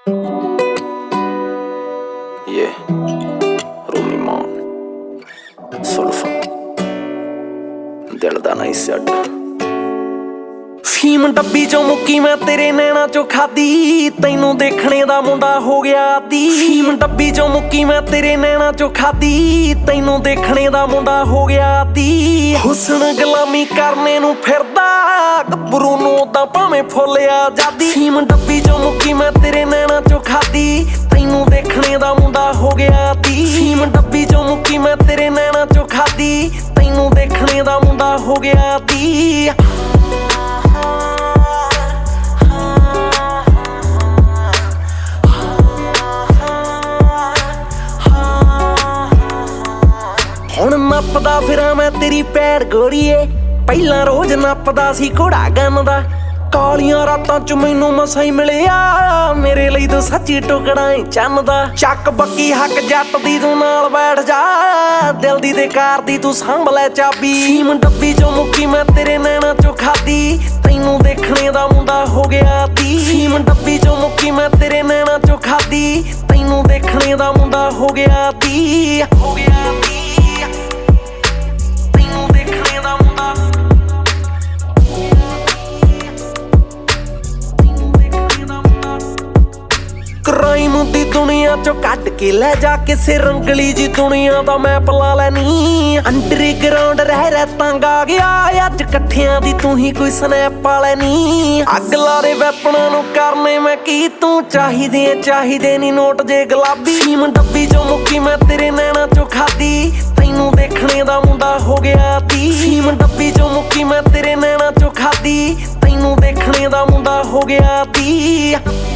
Yeah, Rumi Mon Sulfa दिल दा नहीं सट ਫੀਮ ਡੱਬੀ ਚੋਂ ਮੁੱਕੀ ਮੈਂ ਤੇਰੇ ਨੈਣਾ ਚੋਂ ਖਾਦੀ ਤੈਨੂੰ ਦੇਖਣੇ ਦਾ ਮੁੰਡਾ ਹੋ ਗਿਆ ਆਦੀ ਫੀਮ ਡੱਬੀ ਚੋਂ ਮੁੱਕੀ ਮੈਂ ਤੇਰੇ ਨੈਣਾ ਚੋਂ ਖਾਦੀ ਤੈਨੂੰ ਦੇਖਣੇ ਦਾ ਮੁੰਡਾ ਹੋ ਗਿਆ ਆਦੀ ਹੁਸਨ ਗੁਲਾਮੀ ਕਰਨੇ ਨੂੰ ਫਿਰਦਾ ਗੱਭਰੂ ਨੂੰ ਤਾਂ ਭਾਵੇਂ ਫੁੱਲਿਆ ਜਾਦੀ ਫੀਮ ਡੱਬੀ ਚੋਂ ਮੁੱਕੀ ਮੈਂ ਤੇਰੇ ਨੈਣਾ ਚੋਂ ਖਾਦੀ ਤੈਨੂੰ ਦੇਖਣੇ ਦਾ ਮੁੰਡਾ ਹੋ ਗਿਆ ਆਦੀ ਫੀਮ ਡੱਬੀ ਚੋਂ ਮੁੱਕੀ ਮੈਂ ਤੇਰੇ ਨੈਣਾ ਚੋਂ ਖਾਦੀ ਤੈਨੂੰ ਦੇਖਣੇ ਦਾ ਮੁੰਡਾ ਹੋ ਗਿਆ ਆਦੀ ਹੁਣ ਨੱਪਦਾ ਫਿਰਾਂ ਮੈਂ ਤੇਰੀ ਪੈੜ ਗੋਰੀਏ ਪਹਿਲਾਂ ਰੋਜ਼ ਨੱਪਦਾ ਸੀ ਘੋੜਾ ਗੰਨ ਦਾ ਕਾਲੀਆਂ ਰਾਤਾਂ ਚ ਮੈਨੂੰ ਮਸਾਂ ਹੀ ਮਿਲਿਆ ਮੇਰੇ ਲਈ ਤੂੰ ਸੱਚੀ ਟੁਕੜਾ ਏ ਚੰਨ ਦਾ ਚੱਕ ਬੱਕੀ ਹੱਕ ਜੱਟ ਦੀ ਤੂੰ ਨਾਲ ਬੈਠ ਜਾ ਦਿਲ ਦੀ ਤੇ ਕਾਰ ਦੀ ਤੂੰ ਸੰਭ ਲੈ ਚਾਬੀ ਫੀਮ ਡੱਬੀ ਚੋਂ ਮੁੱਕੀ ਮੈਂ ਤੇਰੇ ਨੈਣਾ ਚੋਂ ਖਾਦੀ ਤੈਨੂੰ ਦੇਖਣੇ ਦਾ ਮੁੰਡਾ ਹੋ ਗਿਆ ਆਦੀ ਫੀਮ ਡੱਬੀ ਚੋਂ ਮੁੱਕੀ ਮੈਂ ਤੇਰੇ ਨੈਣਾ ਚੋਂ ਖਾਦੀ ਤੈਨੂੰ ਦੇਖਣੇ ਦਾ ਮੁੰਡਾ ਹੋ ਗਿਆ ਆਦੀ ਹੋ ਗਿਆ ਆਦੀ ਕ੍ਰਾਈਮ ਦੀ ਦੁਨੀਆ ਚੋਂ ਕੱਢ ਕੇ ਲੈ ਜਾ ਕਿਸੇ ਰੰਗਲੀ ਜੀ ਦੁਨੀਆ ਦਾ ਮੈਪ ਲਾ ਲੈਨੀ ਅੰਡਰਗਰਾਉਂਡ ਰਹਿ ਰਹਿ ਤੰਗ ਆ ਗਿਆ ਅੱਜ ਇਕੱਠਿਆਂ ਦੀ ਤੂੰ ਹੀ ਕੋਈ ਸਨੈਪ ਵਾਲੇ ਨੀ ਅੱਗ ਲਾਰੇ ਵੈਪਣਾ ਨੂੰ ਕਰਨੇ ਮੈਂ ਕੀ ਤੂੰ ਚਾਹੀਦੇ ਨੀ ਨੋਟ ਜੇ ਗੁਲਾਬੀ ਫੀਮ ਡੱਬੀ ਚੋਂ ਮੁੱਕੀ ਮੈਂ ਤੇਰੇ ਨੈਣਾ ਚੋਂ ਖਾਦੀ ਤੈਨੂੰ ਦੇਖਣੇ ਦਾ ਮੁੰਡਾ ਹੋ ਗਿਆ ਆਦੀ ਫੀਮ ਡੱਬੀ ਚੋਂ ਮੁੱਕੀ ਮੈਂ ਤੇਰੇ ਨੈਣਾ ਚੋਂ ਖਾਦੀ ਤੈਨੂੰ ਦੇਖਣੇ ਦਾ ਮੁੰਡਾ ਹੋ ਗਿਆ ਆਦੀ